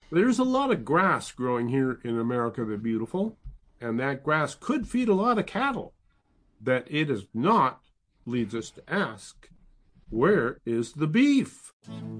There's a lot of grass growing here in America the Beautiful, and that grass could feed a lot of cattle. That it is not leads us to ask, where is the beef?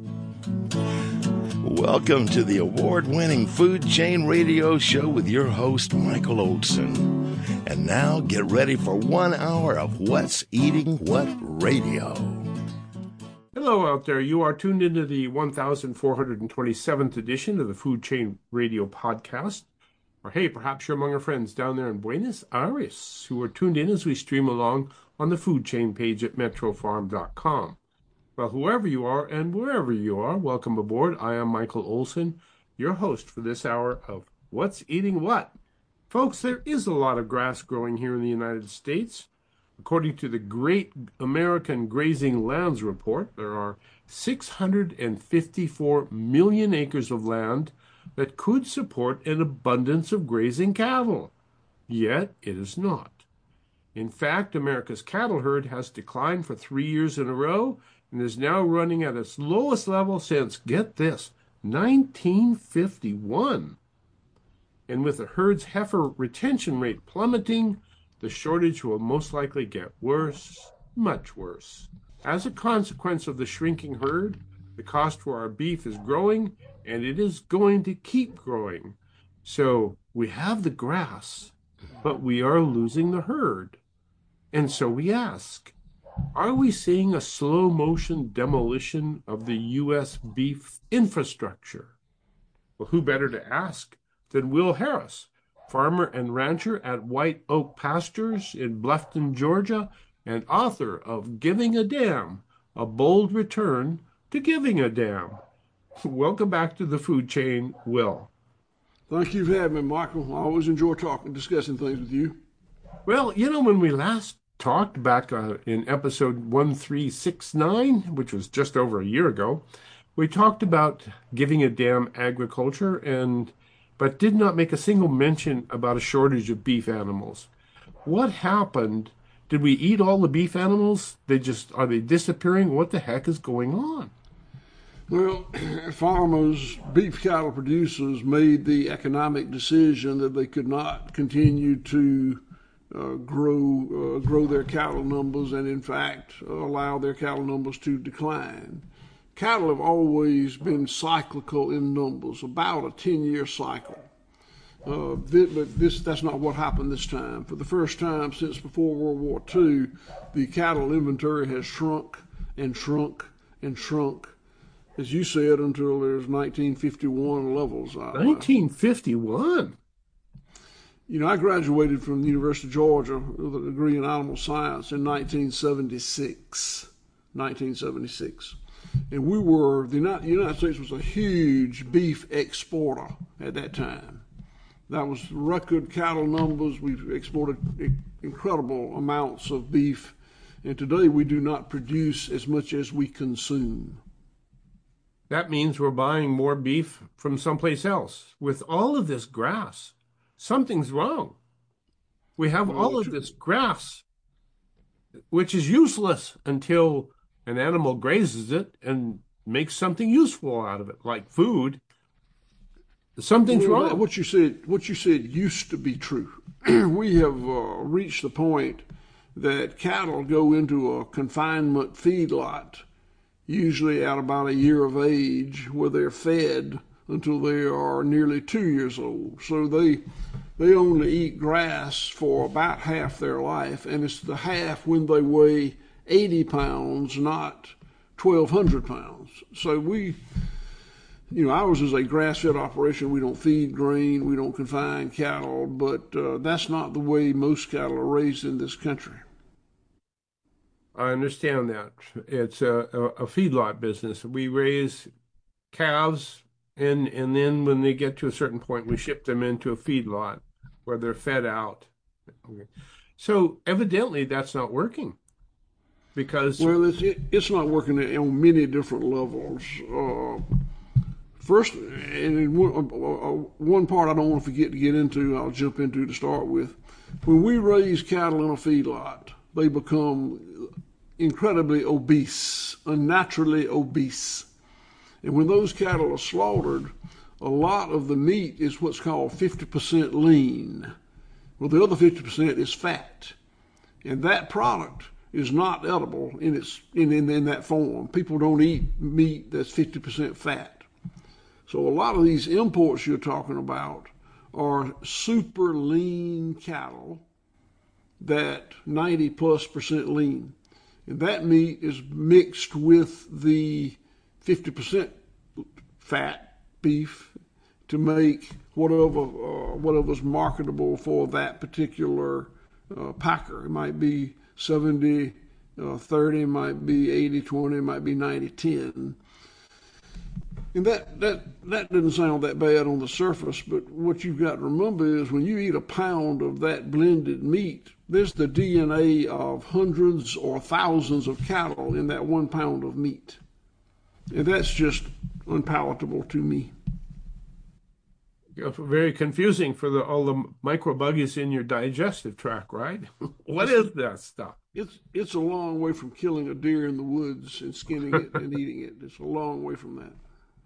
Welcome to the award-winning Food Chain Radio Show with your host, Michael Olson. And now get ready for 1 hour of What's Eating What Radio. Hello out there. You are tuned into the 1427th edition of the Food Chain Radio podcast. Or hey, perhaps you're among our friends down there in Buenos Aires who are tuned in as we stream along on the Food Chain page at metrofarm.com. Well, whoever you are and wherever you are, welcome aboard. I am Michael Olson, your host for this hour of What's Eating What? Folks, there is a lot of grass growing here in the United States. According to the Great American Grazing Lands Report, there are 654 million acres of land that could support an abundance of grazing cattle. Yet it is not. In fact, America's cattle herd has declined for 3 years in a row and is now running at its lowest level since, get this, 1951. And with the herd's heifer retention rate plummeting, the shortage will most likely get worse, much worse. As a consequence of the shrinking herd, the cost for our beef is growing, and it is going to keep growing. So we have the grass, but we are losing the herd. And so we ask, are we seeing a slow motion demolition of the U.S. beef infrastructure? Well, who better to ask than Will Harris, farmer and rancher at White Oak Pastures in Bluffton, Georgia, and author of Giving a Damn, A Bold Return to Giving a Damn. Welcome back to the Food Chain, Will. Thank you for having me, Michael. I always enjoy discussing things with you. Well, when we last talked back in episode 1369, which was just over a year ago, we talked about giving a damn agriculture, but did not make a single mention about a shortage of beef animals. What happened? Did we eat all the beef animals? Are they disappearing? What the heck is going on? Well, farmers, beef cattle producers made the economic decision that they could not continue to grow their cattle numbers, and in fact allow their cattle numbers to decline. Cattle have always been cyclical in numbers, about a 10-year cycle. But that's not what happened this time. For the first time since before World War II, the cattle inventory has shrunk and shrunk and shrunk, as you said, until there's 1951 levels. 1951? I graduated from the University of Georgia with a degree in animal science in 1976. And the United States was a huge beef exporter at that time. That was record cattle numbers. We've exported incredible amounts of beef. And today we do not produce as much as we consume. That means we're buying more beef from someplace else. With all of this grass, something's wrong. We have all of this grass, which is useless until an animal grazes it and makes something useful out of it, like food. Something's wrong. What you said used to be true. We have reached the point that cattle go into a confinement feedlot, usually at about a year of age, where they're fed until they are nearly 2 years old. So they only eat grass for about half their life, and it's the half when they weigh 80 pounds, not 1,200 pounds. So ours is a grass-fed operation. We don't feed grain, we don't confine cattle, but that's not the way most cattle are raised in this country. I understand that. It's a feedlot business. We raise calves, and then when they get to a certain point, we ship them into a feedlot where they're fed out. Okay. So evidently that's not working. Because it's not working on many different levels. First, and one part I don't want to forget to get into, I'll jump into to start with. When we raise cattle in a feedlot, they become incredibly obese, unnaturally obese. And when those cattle are slaughtered, a lot of the meat is what's called 50% lean. Well, the other 50% is fat. And that product is not edible in that form. People don't eat meat that's 50% fat. So a lot of these imports you're talking about are super lean cattle that 90+% lean. And that meat is mixed with the 50% fat beef to make whatever's marketable for that particular packer. It might be 70-30, it might be 80-20, it might be 90-10. And that doesn't sound that bad on the surface, but what you've got to remember is when you eat a pound of that blended meat, there's the DNA of hundreds or thousands of cattle in that 1 pound of meat. And that's just unpalatable to me. Very confusing for all the microbuggies in your digestive tract, right? What is that stuff? It's a long way from killing a deer in the woods and skinning it and eating it. It's a long way from that.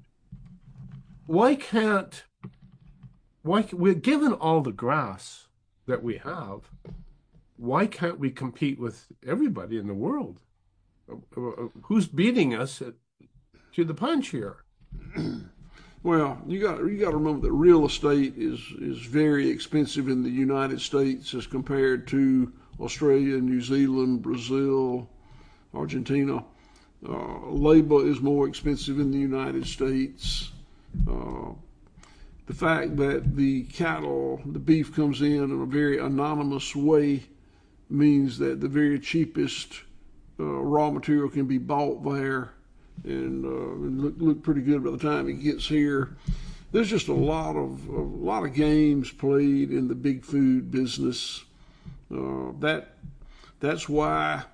Given all the grass that we have, why can't we compete with everybody in the world? Who's beating us to the punch here? Well, you got to remember that real estate is very expensive in the United States as compared to Australia, New Zealand, Brazil, Argentina. Labor is more expensive in the United States. The fact that the beef comes in a very anonymous way means that the very cheapest raw material can be bought there and look pretty good by the time it gets here. There's just a lot of games played in the big food business. That's why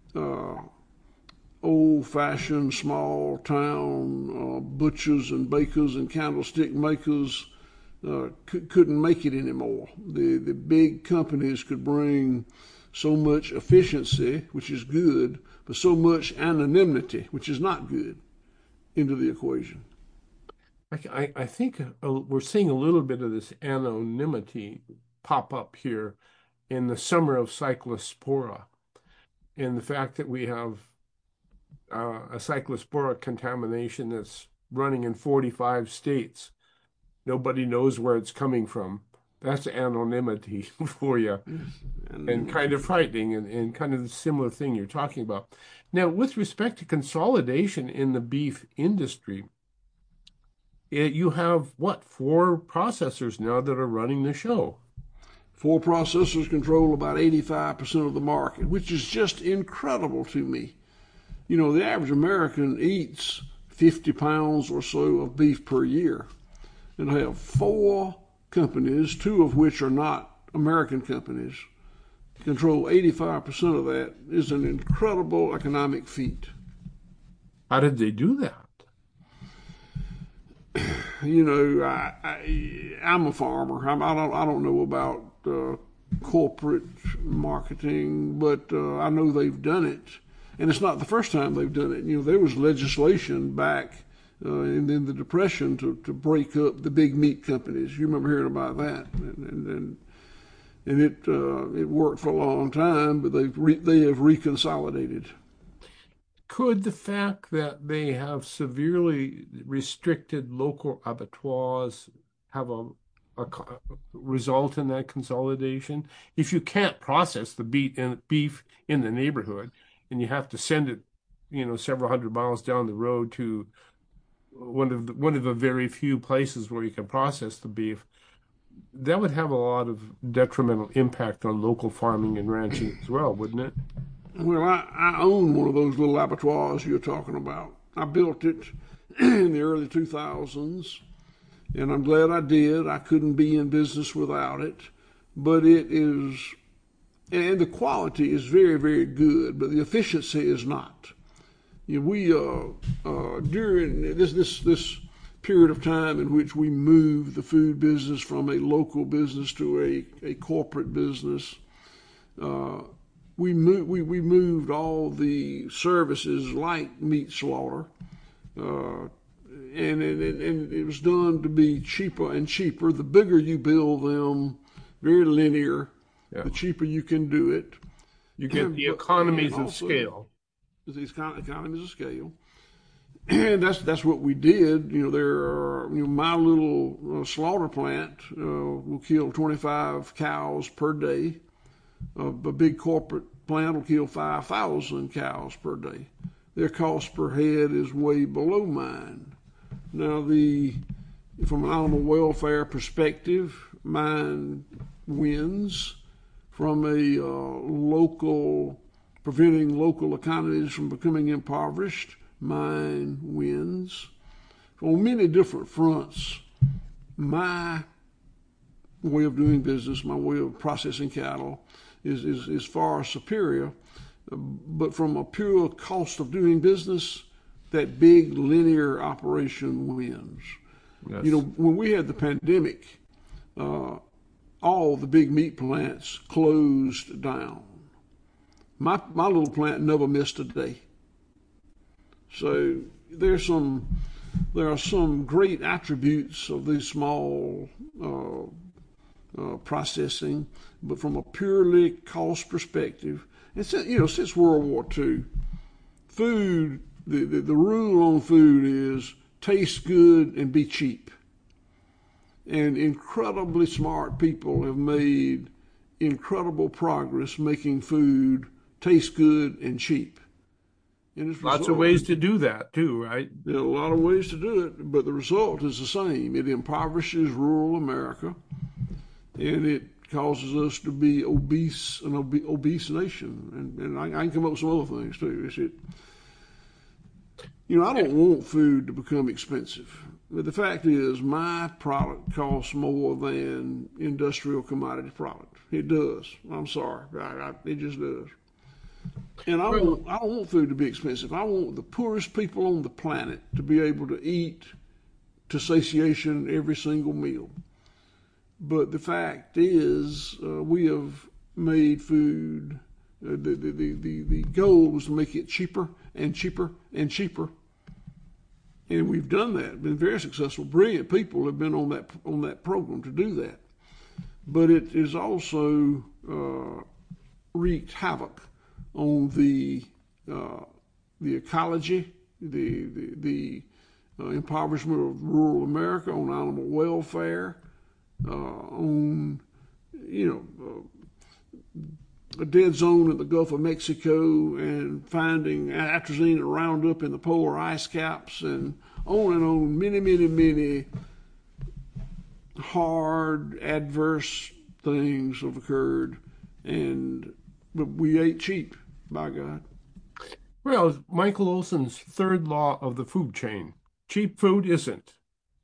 old-fashioned small-town butchers and bakers and candlestick makers couldn't make it anymore. The big companies could bring so much efficiency, which is good, but so much anonymity, which is not good, into the equation. I think we're seeing a little bit of this anonymity pop up here in the summer of Cyclospora, and the fact that we have a Cyclospora contamination that's running in 45 states. Nobody knows where it's coming from. That's anonymity for you, and kind of frightening, and kind of the similar thing you're talking about. Now, with respect to consolidation in the beef industry, you have, 4 processors now that are running the show? 4 processors control about 85% of the market, which is just incredible to me. You know, the average American eats 50 pounds or so of beef per year, and I have 4 companies, 2 of which are not American companies, control 85% of that. Is an incredible economic feat. How did they do that? You know, I'm a farmer. I don't know about corporate marketing, but I know they've done it, and it's not the first time they've done it. You know, there was legislation back in the Depression to break up the big meat companies. You remember hearing about that, and it worked for a long time, but they have reconsolidated. Could the fact that they have severely restricted local abattoirs have a result in that consolidation? If you can't process the beef in the neighborhood, and you have to send it, several hundred miles down the road to one of the very few places where you can process the beef, that would have a lot of detrimental impact on local farming and ranching as well, wouldn't it? Well, I own one of those little abattoirs you're talking about. I built it in the early 2000s, and I'm glad I did. I couldn't be in business without it, but it is, and the quality is very, very good, but the efficiency is not. We during this period of time in which we moved the food business from a local business to a corporate business, we moved all the services like meat slaughter and it was done to be cheaper and cheaper. The bigger you build them, very linear, the cheaper you can do it. You get the economies of scale. These economies of scale. And that's what we did. My little slaughter plant will kill 25 cows per day. A big corporate plant will kill 5,000 cows per day. Their cost per head is way below mine. Now, from an animal welfare perspective, mine wins. From a preventing local economies from becoming impoverished, mine wins. On many different fronts, my way of doing business, my way of processing cattle is far superior. But from a pure cost of doing business, that big linear operation wins. Yes. When we had the pandemic, all the big meat plants closed down. My little plant never missed a day. So there are some great attributes of these small processing, but from a purely cost perspective, and since World War II, food, the rule on food is taste good and be cheap. And incredibly smart people have made incredible progress making food taste good and cheap. And lots of ways to do that too, right? There are a lot of ways to do it, but the result is the same. It impoverishes rural America, and it causes us to be an obese nation. And I can come up with some other things too. I don't want food to become expensive. But the fact is, my product costs more than industrial commodity product. It does. I'm sorry. It just does. And I don't want food to be expensive. I want the poorest people on the planet to be able to eat to satiation every single meal. But the fact is, we have made food. The goal was to make it cheaper and cheaper and cheaper. And we've done that. Been very successful. Brilliant people have been on that program to do that. But it has also wreaked havoc on the ecology, the impoverishment of rural America, on animal welfare, on a dead zone in the Gulf of Mexico, and finding atrazine and Roundup in the polar ice caps, and on, many, many, many hard, adverse things have occurred, but we ate cheap, by God. Well, Michael Olson's third law of the food chain: cheap food isn't.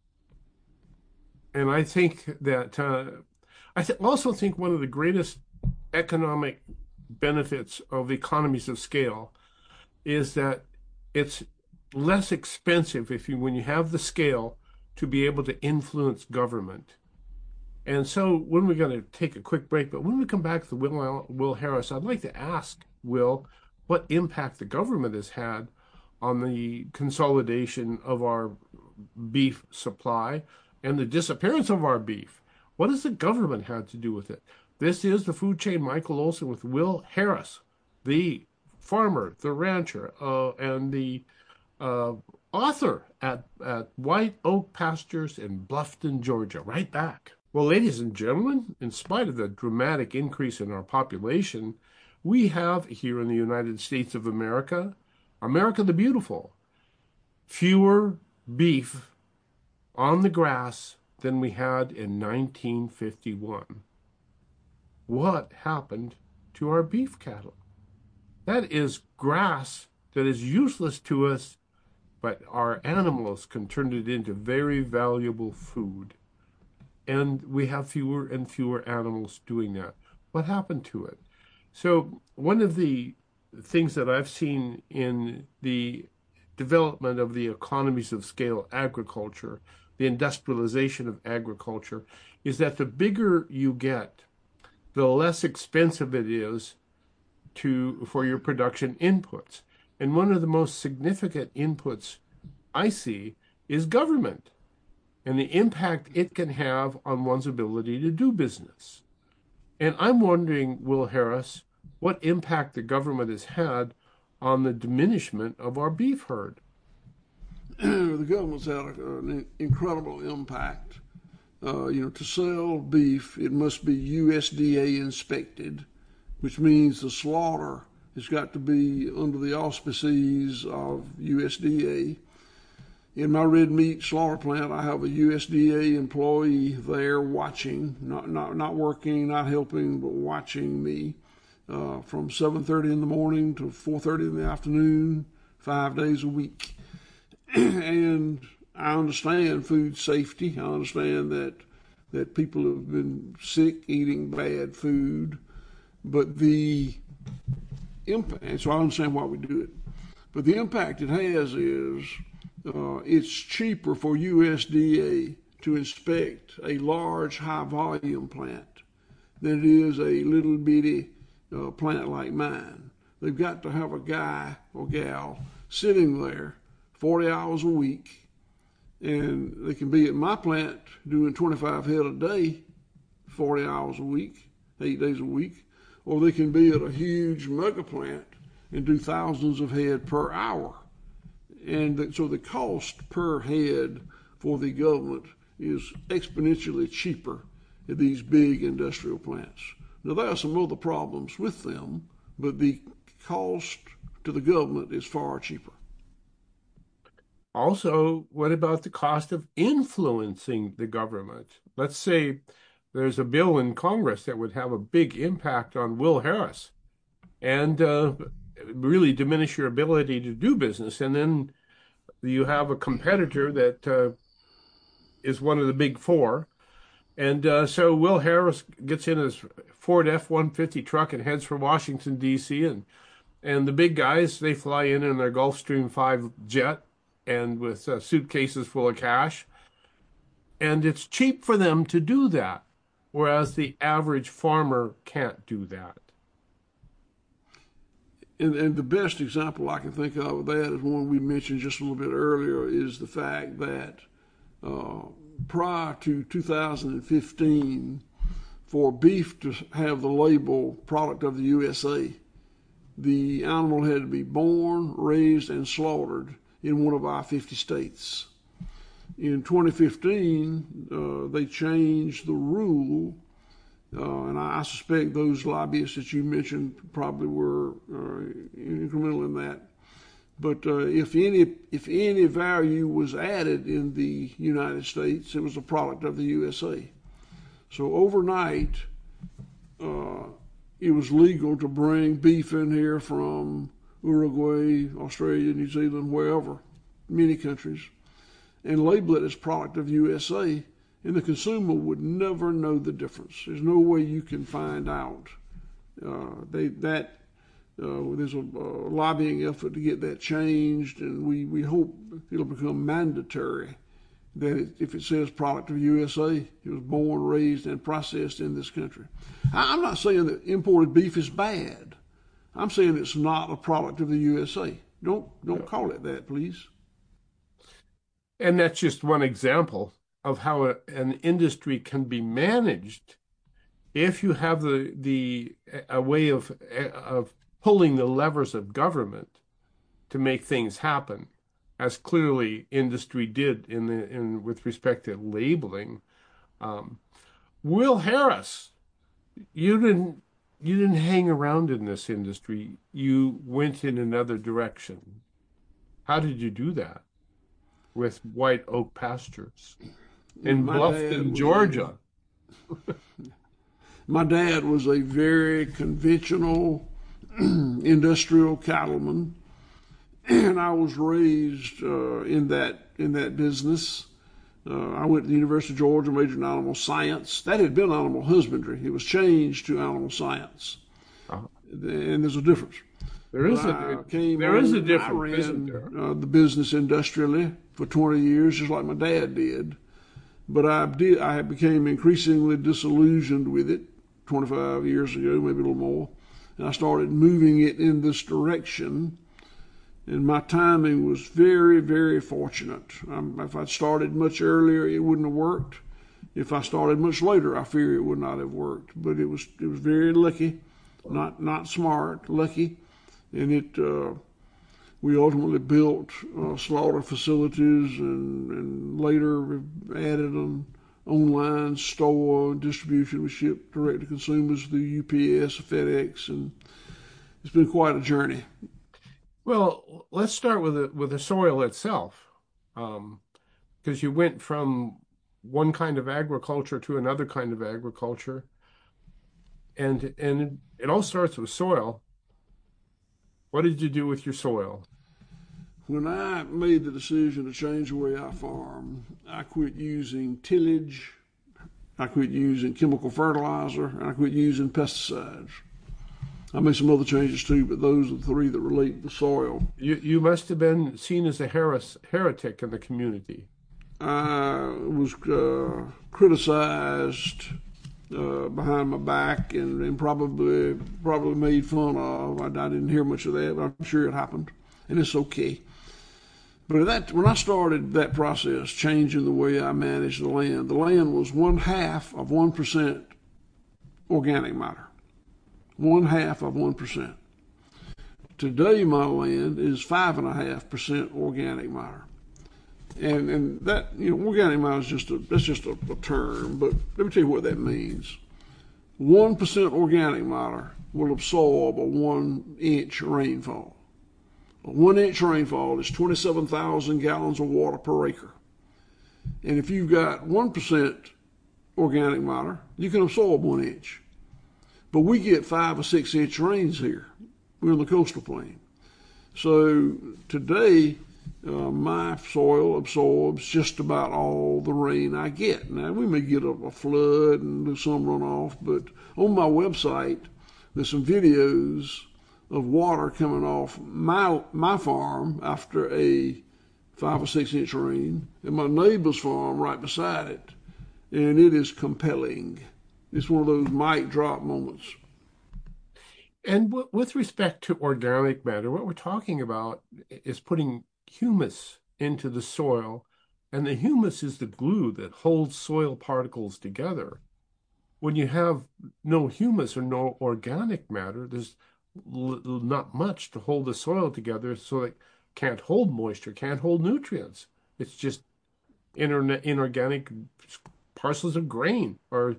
And I think that also think one of the greatest economic benefits of economies of scale is that it's less expensive when you have the scale to be able to influence government. And so when we're going to take a quick break, but when we come back to Will Harris, I'd like to ask Will what impact the government has had on the consolidation of our beef supply and the disappearance of our beef. What has the government had to do with it? This is the Food Chain. Michael Olson with Will Harris, the farmer, the rancher, and the author at White Oak Pastures in Bluffton, Georgia. Right back. Well, ladies and gentlemen, in spite of the dramatic increase in our population, we have here in the United States of America, America the Beautiful, fewer beef on the grass than we had in 1951. What happened to our beef cattle? That is grass that is useless to us, but our animals can turn it into very valuable food. And we have fewer and fewer animals doing that. What happened to it? So one of the things that I've seen in the development of the economies of scale agriculture, the industrialization of agriculture, is that the bigger you get, the less expensive it is for your production inputs. And one of the most significant inputs I see is government and the impact it can have on one's ability to do business. And I'm wondering, Will Harris, what impact the government has had on the diminishment of our beef herd. The government's had an incredible impact. To sell beef, it must be USDA inspected, which means the slaughter has got to be under the auspices of USDA. In my red meat slaughter plant, I have a USDA employee there watching, not working, not helping, but watching me from 7:30 in the morning to 4:30 in the afternoon, 5 days a week. And I understand food safety. I understand that people have been sick eating bad food, but the impact, and so I understand why we do it. But the impact it has is it's cheaper for USDA to inspect a large, high-volume plant than it is a little bitty plant like mine. They've got to have a guy or gal sitting there 40 hours a week, and they can be at my plant doing 25 head a day, 40 hours a week, 8 days a week, or they can be at a huge mega plant and do thousands of head per hour. And so the cost per head for the government is exponentially cheaper at these big industrial plants. Now, there are some other problems with them, but the cost to the government is far cheaper. Also, what about the cost of influencing the government? Let's say there's a bill in Congress that would have a big impact on Will Harris and really diminish your ability to do business. And then you have a competitor that is one of the big four. And so Will Harris gets in his Ford F-150 truck and heads for Washington, D.C. And the big guys, they fly in their Gulfstream 5 jet and with suitcases full of cash. And it's cheap for them to do that, whereas the average farmer can't do that. And the best example I can think of that is one we mentioned just a little bit earlier, is the fact that prior to 2015, for beef to have the label product of the USA, the animal had to be born, raised, and slaughtered in one of our 50 states. In 2015, they changed the rule, and I suspect those lobbyists that you mentioned probably were incremental in that. But if any value was added in the United States, it was a product of the USA. So overnight, it was legal to bring beef in here from Uruguay, Australia, New Zealand, wherever, many countries, and label it as product of USA, and the consumer would never know the difference. There's no way you can find out. There's a lobbying effort to get that changed, and we hope it'll become mandatory that if it says product of USA, it was born, raised, and processed in this country. I'm not saying that imported beef is bad. I'm saying it's not a product of the USA. Don't call it that, please. And that's just one example of how an industry can be managed if you have a way of pulling the levers of government to make things happen, as clearly industry did with respect to labeling. Will Harris, you didn't hang around in this industry. You went in another direction. How did you do that? With White Oak Pastures in Bluffton, Georgia. My dad was a very conventional industrial cattleman, and I was raised in that business. I went to the University of Georgia, majored in animal science. That had been animal husbandry. It was changed to animal science, and there's a difference. There is a difference, isn't there? The business industrially for 20 years, just like my dad did. But I became increasingly disillusioned with it 25 years ago, maybe a little more. And I started moving it in this direction. And my timing was very, very fortunate. If I'd started much earlier, it wouldn't have worked. If I started much later, I fear it would not have worked. But it was very lucky, not smart, lucky. And we ultimately built slaughter facilities and later added an online store distribution. We shipped direct to consumers through UPS, FedEx, and it's been quite a journey. Well, let's start with the soil itself, because you went from one kind of agriculture to another kind of agriculture, and it all starts with soil. What did you do with your soil? When I made the decision to change the way I farm, I quit using tillage, I quit using chemical fertilizer, and I quit using pesticides. I made some other changes too, but those are the three that relate to soil. You must have been seen as a heretic in the community. I was criticized behind my back and probably made fun of. I didn't hear much of that, but I'm sure it happened, and it's okay. But when I started that process, changing the way I managed the land was 1/2 of 1% organic matter. 1/2 of 1%. Today, my land is 5.5% organic matter. And that, organic matter is just a term, but let me tell you what that means. 1% organic matter will absorb a 1-inch rainfall. A 1-inch rainfall is 27,000 gallons of water per acre. And if you've got 1% organic matter, you can absorb 1 inch. But we get 5 or 6 inch rains here. We're in the coastal plain. So today, my soil absorbs just about all the rain I get. Now, we may get a flood and some runoff, but on my website, there's some videos of water coming off my farm after a 5 or 6 inch rain, and my neighbor's farm right beside it. And it is compelling. It's one of those mic drop moments. And with respect to organic matter, what we're talking about is putting humus into the soil, and the humus is the glue that holds soil particles together. When you have no humus or no organic matter, there's not much to hold the soil together, so it can't hold moisture, can't hold nutrients. It's just inorganic parcels of grain or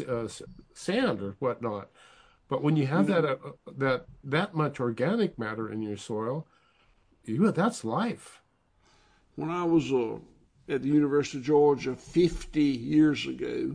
sand or whatnot. But when you have that much organic matter in your soil, that's life. When I was at the University of Georgia 50 years ago,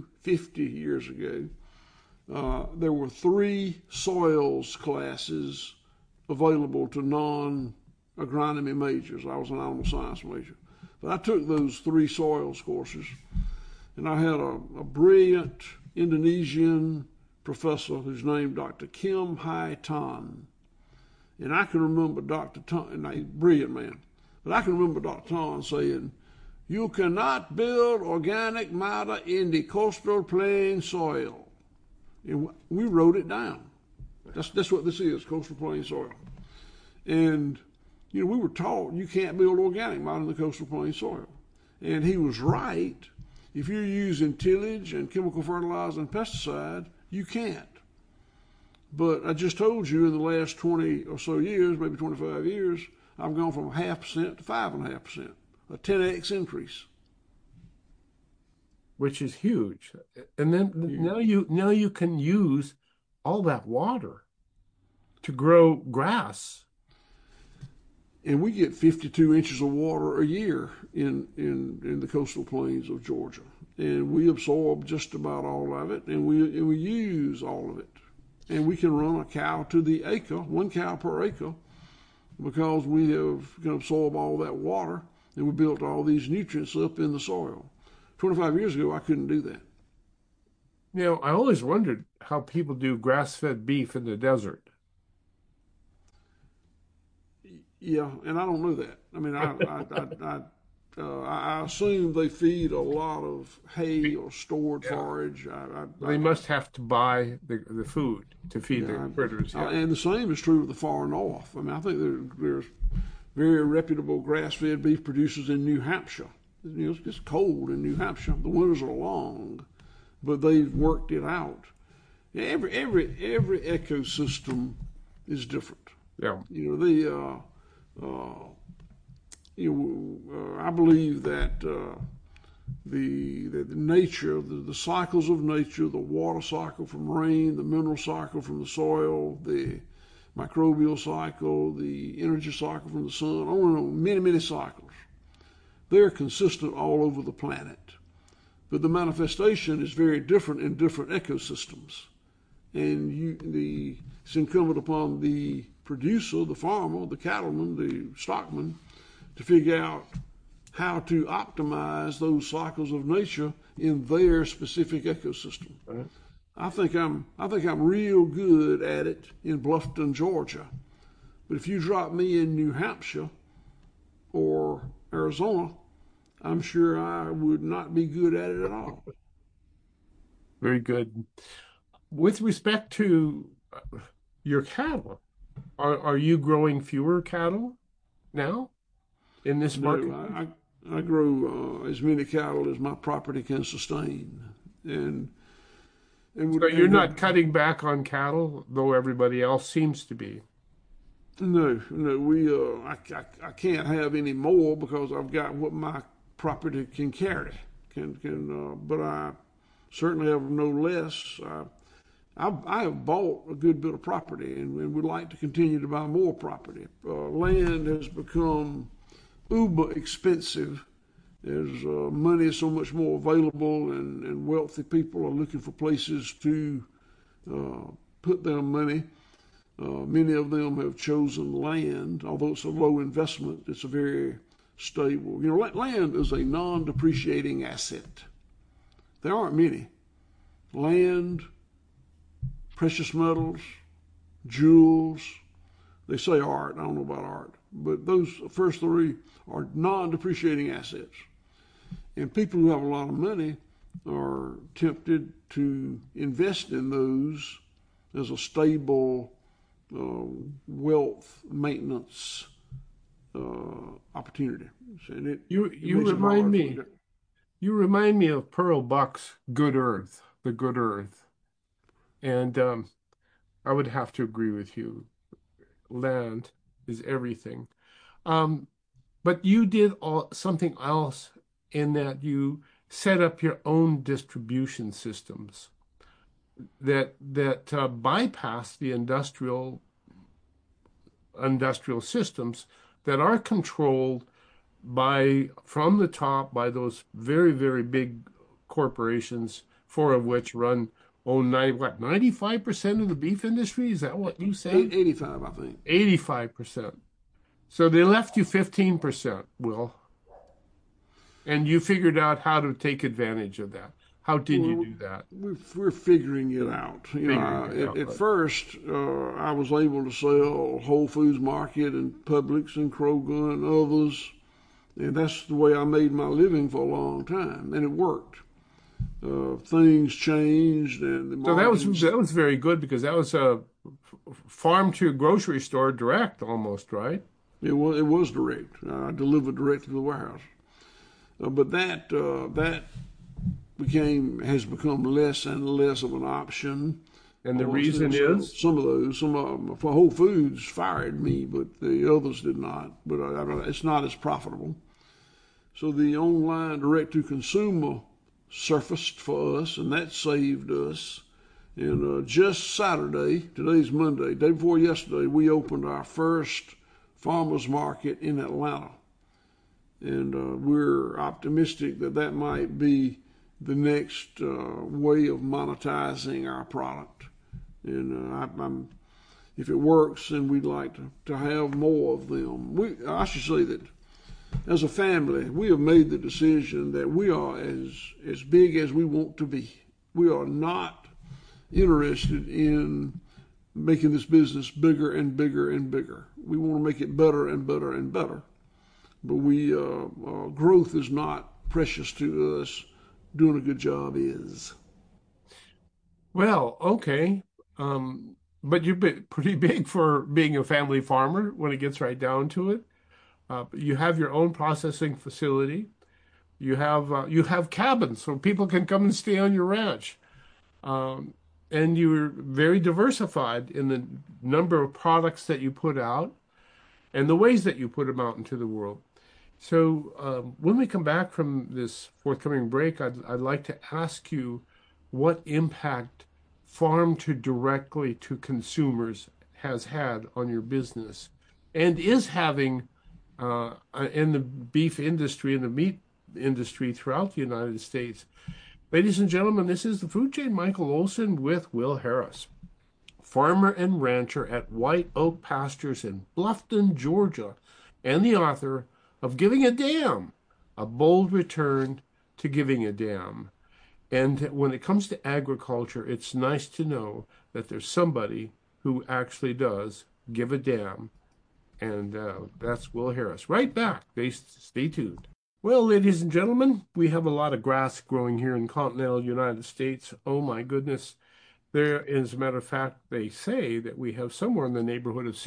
there were 3 soils classes available to non-agronomy majors. I was an animal science major. But I took those 3 soils courses, and I had a brilliant Indonesian professor who's named Dr. Kim Hai Tan. And I can remember Dr. Tan, a brilliant man, but I can remember Dr. Tan saying, "You cannot build organic matter in the coastal plain soil." And we wrote it down. That's what this is, coastal plain soil. And, we were taught you can't build organic matter in the coastal plain soil. And he was right. If you're using tillage and chemical fertilizer and pesticide, you can't. But I just told you in the last 20 or so years, maybe 25 years, I've gone from 0.5% to 5.5%, a 10x increase. Which is huge. And then now you can use all that water to grow grass. And we get 52 inches of water a year in the coastal plains of Georgia. And we absorb just about all of it, and we use all of it. And we can run a cow to the acre, 1 cow per acre, because we can absorb all that water, and we built all these nutrients up in the soil. 25 years ago, I couldn't do that. I always wondered how people do grass-fed beef in the desert. Yeah, and I don't know that. I mean, I assume they feed a lot of hay or stored forage. They must have to buy the food to feed the critters. And the same is true of the far north. I mean, I think there's very reputable grass-fed beef producers in New Hampshire. You know, it's cold in New Hampshire. The winters are long, but they've worked it out. Every ecosystem is different. Yeah. You know, I believe that the nature, the cycles of nature, the water cycle from rain, the mineral cycle from the soil, the microbial cycle, the energy cycle from the sun, on and on, many cycles. They're consistent all over the planet. But the manifestation is very different in different ecosystems. And it's incumbent upon the producer, the farmer, the cattleman, the stockman, to figure out how to optimize those cycles of nature in their specific ecosystem. Right. I think I'm real good at it in Bluffton, Georgia. But if you drop me in New Hampshire or Arizona, I'm sure I would not be good at it at all. Very good. With respect to your cattle, are you growing fewer cattle now in this market? No, I grow as many cattle as my property can sustain, and so you're not cutting back on cattle, though everybody else seems to be. No, I can't have any more because I've got what my property can carry. But I certainly have no less. I have bought a good bit of property and would like to continue to buy more property. Land has become uber expensive. There's money is so much more available, and wealthy people are looking for places to put their money. Many of them have chosen land, although it's a low investment. It's a very stable. You know, land is a non-depreciating asset. There aren't many. Land, precious metals, jewels. They say art. I don't know about art, but those first three are non-depreciating assets. And people who have a lot of money are tempted to invest in those as a stable wealth maintenance opportunity. And you remind me. You remind me of Pearl Buck's Good Earth, The Good Earth. And I would have to agree with you. Land is everything. But you did something else in that you set up your own distribution systems that bypass the industrial systems that are controlled from the top by those very, very big corporations, four of which run 95% of the beef industry? Is that what you said? 85, I think. 85%. So they left you 15%, Will. And you figured out how to take advantage of that. How did you do that? We're figuring it out. At first, I was able to sell Whole Foods Market and Publix and Kroger and others. And that's the way I made my living for a long time. And it worked. Things changed, and so that was very good, because that was a farm to grocery store direct almost, right? It was direct. I delivered direct to the warehouse, but that has become less and less of an option. And the reason is some of them for Whole Foods fired me, but the others did not. But it's not as profitable. So the online direct to consumer surfaced for us, and that saved us. And just Saturday, today's Monday, day before yesterday, we opened our first farmers market in Atlanta. And we're optimistic that might be the next way of monetizing our product. And if it works, then we'd like to have more of them. I should say that as a family, we have made the decision that we are as big as we want to be. We are not interested in making this business bigger and bigger and bigger. We want to make it better and better and better. But growth is not precious to us. Doing a good job is. Well, okay. But you're pretty big for being a family farmer when it gets right down to it. You have your own processing facility. You have cabins so people can come and stay on your ranch. And you're very diversified in the number of products that you put out and the ways that you put them out into the world. So when we come back from this forthcoming break, I'd like to ask you what impact farm to directly to consumers has had on your business and is having in the beef industry and the meat industry throughout the United States. Ladies and gentlemen, this is the Food Chain Michael Olson with Will Harris, farmer and rancher at White Oak Pastures in Bluffton, Georgia, and the author of Giving a Damn, A Bold Return to Giving a Damn. And when it comes to agriculture, it's nice to know that there's somebody who actually does give a damn. And that's Will Harris. Right back. Stay tuned. Well, ladies and gentlemen, we have a lot of grass growing here in continental United States. Oh, my goodness. There, as a matter of fact, they say that we have somewhere in the neighborhood of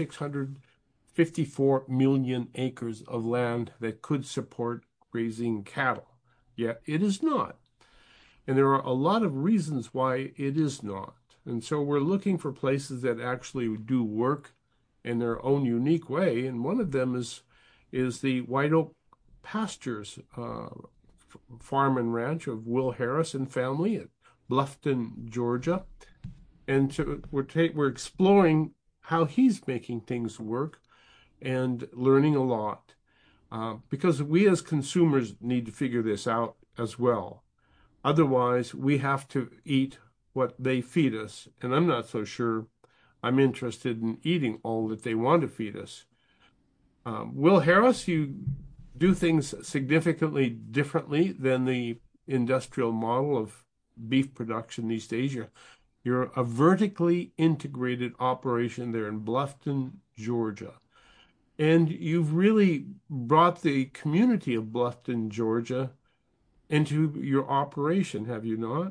654 million acres of land that could support grazing cattle. Yet it is not. And there are a lot of reasons why it is not. And so we're looking for places that actually do work in their own unique way. And one of them is the White Oak Pastures farm and ranch of Will Harris and family at Bluffton, Georgia. And so we're exploring how he's making things work and learning a lot. Because we as consumers need to figure this out as well. Otherwise, we have to eat what they feed us. And I'm not so sure I'm interested in eating all that they want to feed us. Will Harris, you do things significantly differently than the industrial model of beef production these days. You're a vertically integrated operation there in Bluffton, Georgia. And you've really brought the community of Bluffton, Georgia into your operation, have you not?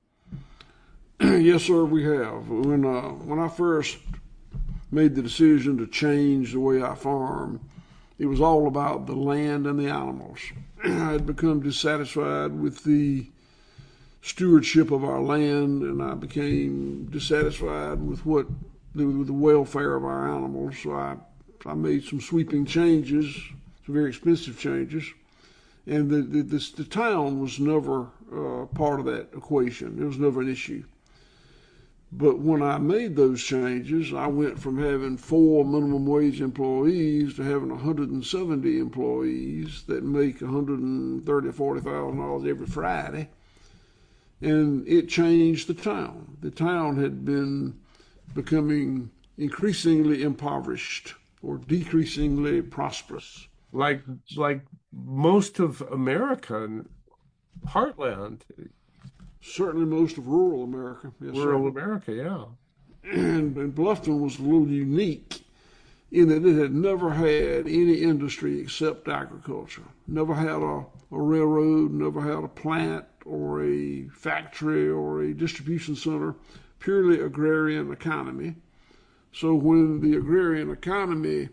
Yes, sir, we have. When I first made the decision to change the way I farm, it was all about the land and the animals. I had become dissatisfied with the stewardship of our land, and I became dissatisfied with the welfare of our animals. So I made some sweeping changes, some very expensive changes, and the town was never part of that equation. It was never an issue. But when I made those changes, I went from having 4 minimum wage employees to having 170 employees that make $130,000 or $40,000 every Friday. And it changed the town. The town had been becoming increasingly impoverished or decreasingly prosperous. Like most of America, heartland. Certainly most of rural America. Yes, rural America, yeah. And Bluffton was a little unique in that it had never had any industry except agriculture. Never had a railroad, never had a plant or a factory or a distribution center, purely agrarian economy. So when the agrarian economy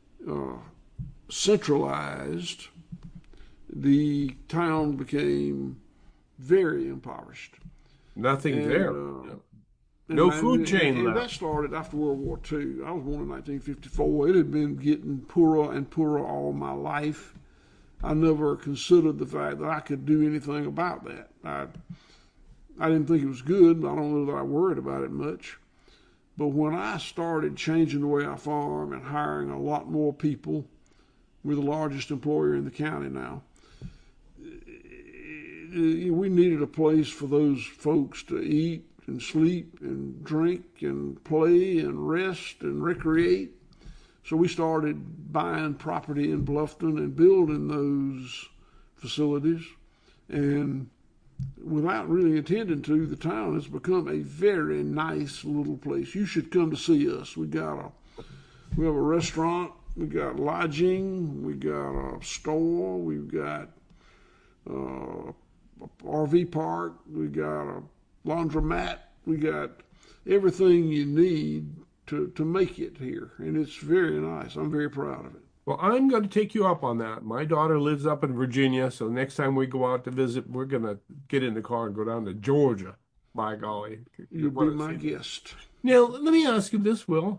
centralized, the town became very impoverished. Nothing there. No food chain left. And that started after World War II. I was born in 1954. It had been getting poorer and poorer all my life. I never considered the fact that I could do anything about that. I didn't think it was good. I don't know that I worried about it much. But when I started changing the way I farm and hiring a lot more people, we're the largest employer in the county now. We needed a place for those folks to eat and sleep and drink and play and rest and recreate. So we started buying property in Bluffton and building those facilities. And without really intending to, the town has become a very nice little place. You should come to see us. We have a restaurant, we got lodging, we got a store, we've got RV park, we got a laundromat, we got everything you need to make it here, and it's very nice. I'm very proud of it. Well, I'm going to take you up on that. My daughter lives up in Virginia, so next time we go out to visit, we're going to get in the car and go down to Georgia. By golly. You'll be my guest. Now, let me ask you this, Will.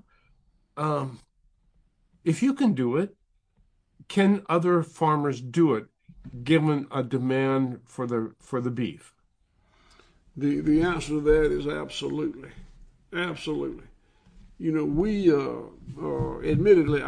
If you can do it, can other farmers do it, given a demand for the beef? The answer to that is absolutely. Absolutely. You know, we admittedly,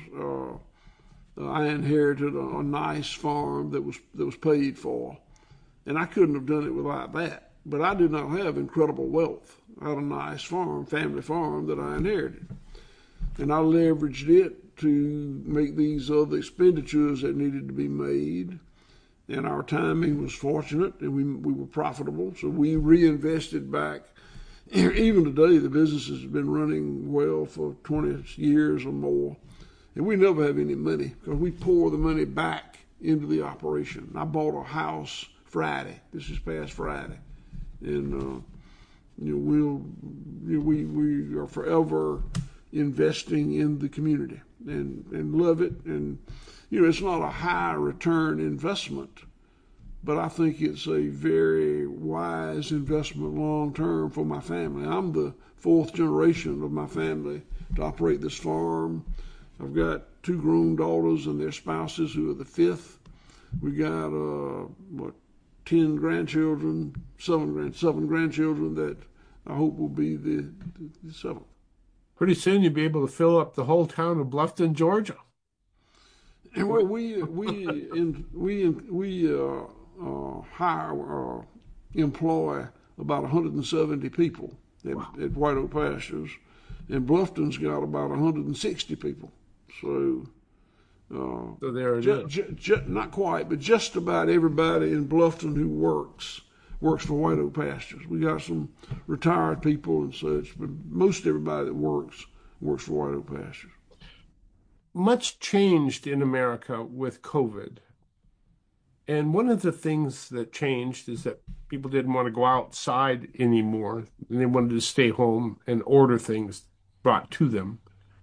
I inherited a nice farm that was paid for, and I couldn't have done it without that. But I did not have incredible wealth. I had a nice farm, family farm that I inherited, and I leveraged it to make these other expenditures that needed to be made. And our timing was fortunate, and we were profitable, so we reinvested back. Even today, the business has been running well for 20 years or more, and we never have any money because we pour the money back into the operation. I bought a house Friday. This is past Friday, and we are forever investing in the community and love it. And it's not a high return investment, but I think it's a very wise investment long term for my family. I'm the fourth generation of my family to operate this farm. I've got 2 grown daughters and their spouses who are the fifth. We got 10 grandchildren, seven grandchildren that I hope will be the seventh. Pretty soon you'll be able to fill up the whole town of Bluffton, Georgia. And well, we employ about 170 people at White Oak Pastures, and Bluffton's got about 160 people. So there it is. Not quite, but just about everybody in Bluffton who works for White Oak Pastures. We got some retired people and such, but most everybody that works for White Oak Pastures. Much changed in America with COVID. And one of the things that changed is that people didn't want to go outside anymore. And they wanted to stay home and order things brought to them.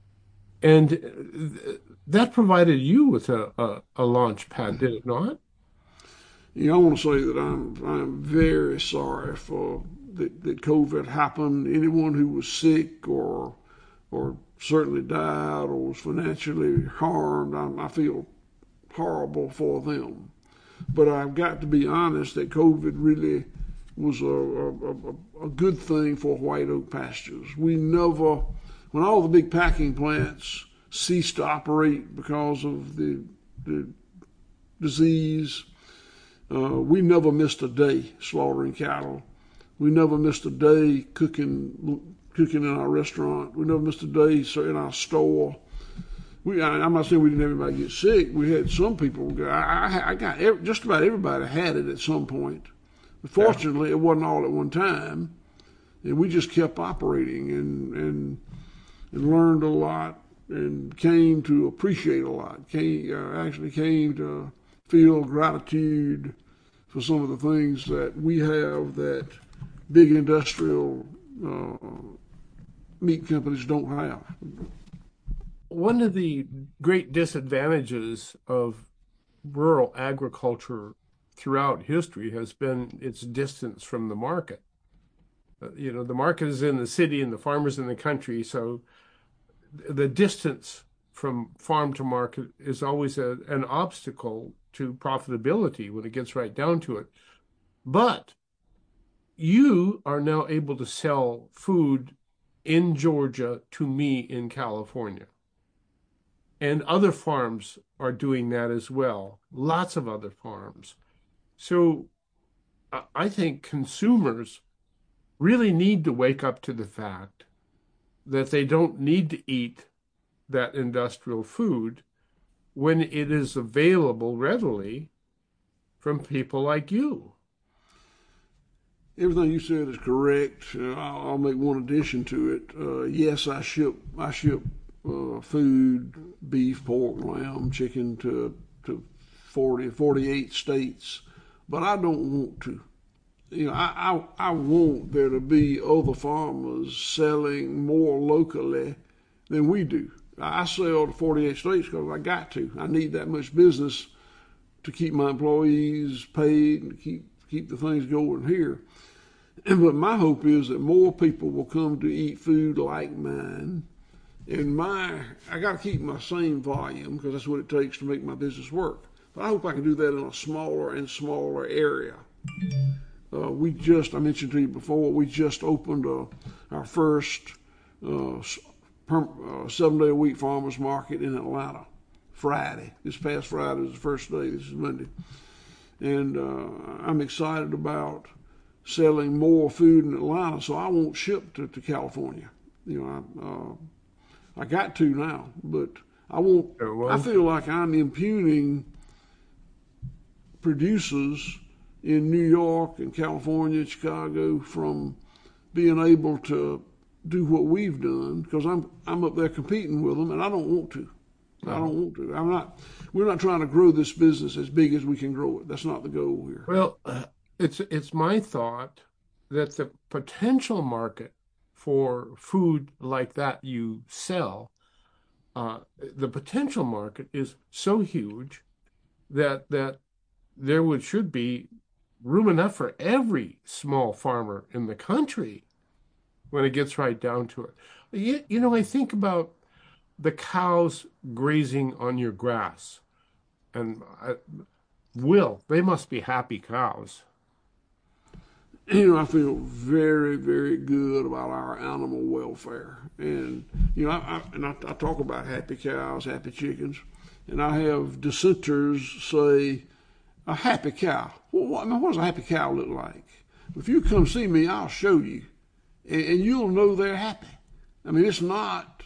And that provided you with a launch pad, did it not? I want to say that I'm very sorry for that COVID happened. Anyone who was sick or certainly died or was financially harmed, I feel horrible for them. But I've got to be honest that COVID really was a good thing for White Oak Pastures. We never, when all the big packing plants ceased to operate because of the disease, we never missed a day slaughtering cattle. We never missed a day cooking in our restaurant. We never missed a day in our store. I'm not saying we didn't have anybody get sick. We had some people. I got just about everybody had it at some point. But fortunately, it wasn't all at one time, and we just kept operating and learned a lot and came to appreciate a lot. Actually came to feel gratitude for some of the things that we have that big industrial meat companies don't have. One of the great disadvantages of rural agriculture throughout history has been its distance from the market. The market is in the city and the farmer's in the country, so the distance from farm to market is always an obstacle to profitability when it gets right down to it. But you are now able to sell food in Georgia to me in California. And other farms are doing that as well. Lots of other farms. So I think consumers really need to wake up to the fact that they don't need to eat that industrial food when it is available readily from people like you. Everything you said is correct. I'll make one addition to it. Yes, I ship food, beef, pork, lamb, chicken to 48 states, but I don't want to. I want there to be other farmers selling more locally than we do. I sell to 48 states because I got to. I need that much business to keep my employees paid and keep the things going here. But my hope is that more people will come to eat food like mine. And I got to keep my same volume because that's what it takes to make my business work. But I hope I can do that in a smaller and smaller area. I mentioned to you before, we just opened our first 7-day-a-week farmers market in Atlanta, Friday. This past Friday was the first day. This is Monday. And I'm excited about selling more food in Atlanta, so I won't ship to California. I got to now, but I won't. I feel like I'm impugning producers in New York and California and Chicago from being able to do what we've done because I'm up there competing with them, and I don't want to. I don't want to. We're not trying to grow this business as big as we can grow it. That's not the goal here. Well, it's my thought that the potential market for food like that you sell, the potential market is so huge that there should be room enough for every small farmer in the country when it gets right down to it. I think about the cows grazing on your grass, and they must be happy cows. I feel very, very good about our animal welfare. And, I talk about happy cows, happy chickens, and I have dissenters say, a happy cow. Well, what does a happy cow look like? If you come see me, I'll show you, and you'll know they're happy. It's not,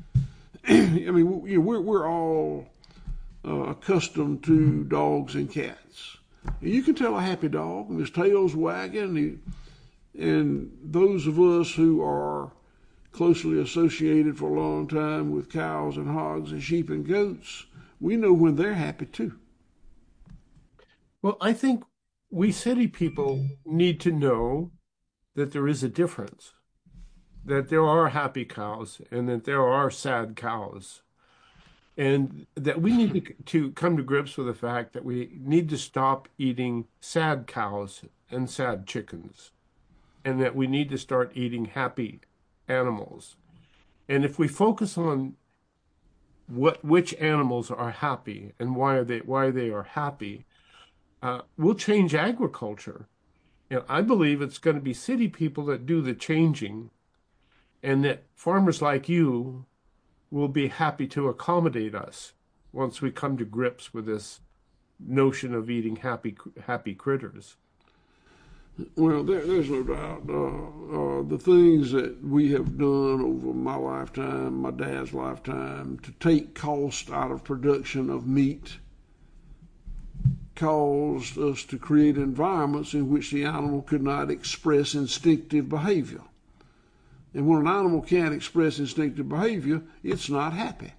we're all accustomed to dogs and cats. You can tell a happy dog, and his tail's wagging, and those of us who are closely associated for a long time with cows and hogs and sheep and goats, we know when they're happy too. Well, I think we city people need to know that there is a difference, that there are happy cows and that there are sad cows. And that we need to come to grips with the fact that we need to stop eating sad cows and sad chickens, and that we need to start eating happy animals. And if we focus on which animals are happy and why they are happy, we'll change agriculture. I believe it's going to be city people that do the changing, and that farmers like you will be happy to accommodate us once we come to grips with this notion of eating happy critters. Well, there's no doubt. The things that we have done over my lifetime, my dad's lifetime, to take cost out of production of meat caused us to create environments in which the animal could not express instinctive behavior. And when an animal can't express instinctive behavior, it's not happy.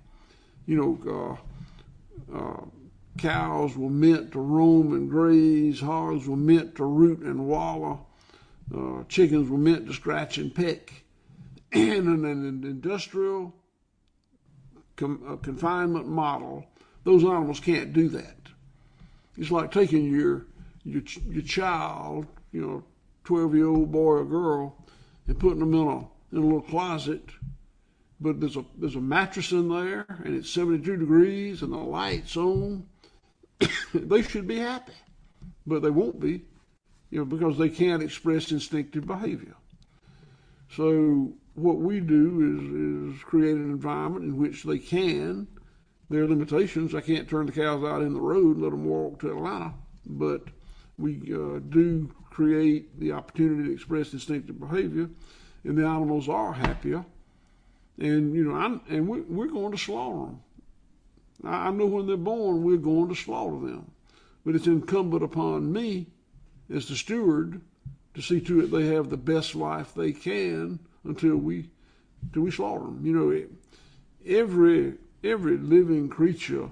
Cows were meant to roam and graze. Hogs were meant to root and wallow. Chickens were meant to scratch and peck. And in an industrial confinement model, those animals can't do that. It's like taking your child, 12-year-old boy or girl, and putting them in a little closet, but there's a mattress in there, and it's 72 degrees, and the light's on. They should be happy, but they won't be, because they can't express instinctive behavior. So what we do is create an environment in which they can. There are limitations. I can't turn the cows out in the road and let them walk to Atlanta, but we do create the opportunity to express instinctive behavior, and the animals are happier. And we're going to slaughter them. I know when they're born, we're going to slaughter them, but it's incumbent upon me as the steward to see to it they have the best life they can until we slaughter them. Every living creature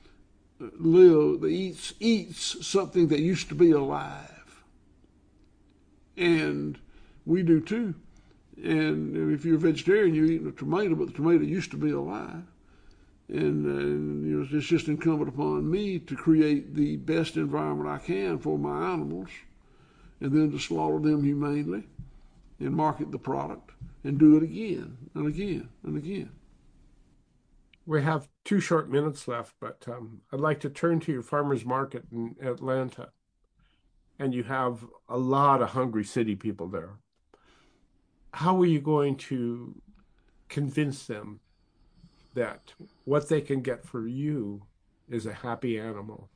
eats something that used to be alive, and we do too. And if you're a vegetarian, you're eating a tomato, but the tomato used to be alive. And it's just incumbent upon me to create the best environment I can for my animals, and then to slaughter them humanely and market the product and do it again and again and again. We have 2 short minutes left, but I'd like to turn to your farmers market in Atlanta. And you have a lot of hungry city people there. How are you going to convince them that what they can get for you is a happy animal?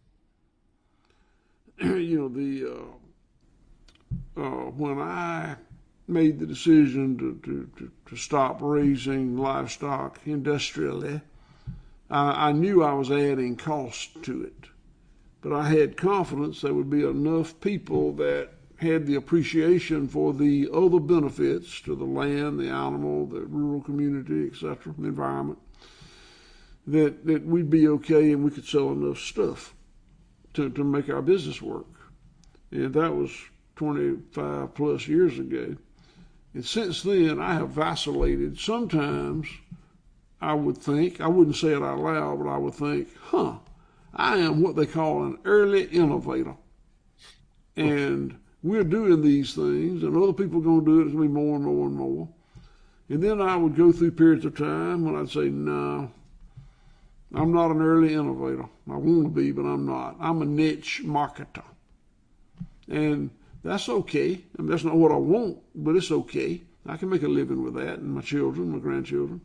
When I made the decision to stop raising livestock industrially, I knew I was adding cost to it. But I had confidence there would be enough people that had the appreciation for the other benefits to the land, the animal, the rural community, etc., the environment, that we'd be okay and we could sell enough stuff to make our business work. And that was 25 plus years ago. And since then, I have vacillated. Sometimes I would think, I wouldn't say it out loud, but I would think, I am what they call an early innovator. And we're doing these things, and other people are going to do it. It's going to be more and more and more. And then I would go through periods of time when I'd say, no, I'm not an early innovator. I want to be, but I'm not. I'm a niche marketer. And that's okay. I mean, that's not what I want, but it's okay. I can make a living with that, and my children, my grandchildren.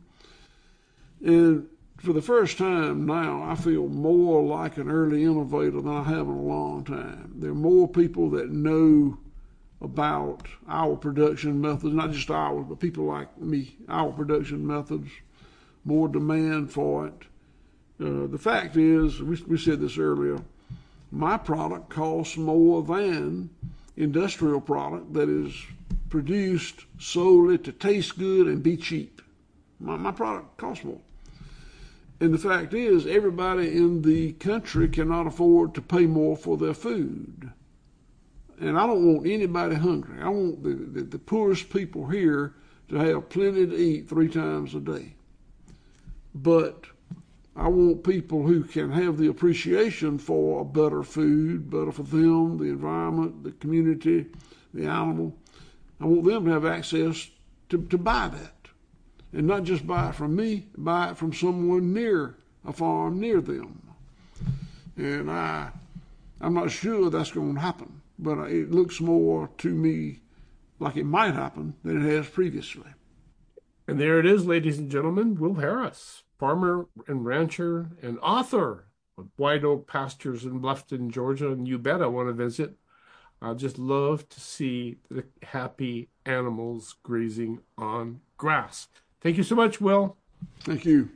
And for the first time now, I feel more like an early innovator than I have in a long time. There are more people that know about our production methods, not just ours, but people like me, our production methods, more demand for it. The fact is, we said this earlier, my product costs more than industrial product that is produced solely to taste good and be cheap. My product costs more. And the fact is, everybody in the country cannot afford to pay more for their food. And I don't want anybody hungry. I want the poorest people here to have plenty to eat 3 times a day. But I want people who can have the appreciation for a better food, better for them, the environment, the community, the animal. I want them to have access to buy that. And not just buy it from me, buy it from someone near a farm near them. And I'm not sure that's going to happen, but it looks more to me like it might happen than it has previously. And there it is, ladies and gentlemen, Will Harris, farmer and rancher and author of White Oak Pastures in Bluffton, Georgia. And you bet I want to visit. I just love to see the happy animals grazing on grass. Thank you so much, Will. Thank you.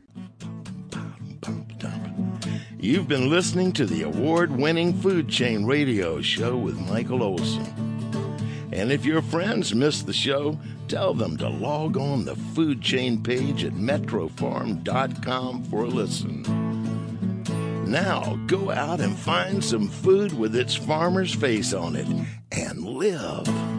You've been listening to the award-winning Food Chain Radio Show with Michael Olson. And if your friends missed the show, tell them to log on the Food Chain page at metrofarm.com for a listen. Now, go out and find some food with its farmer's face on it and live.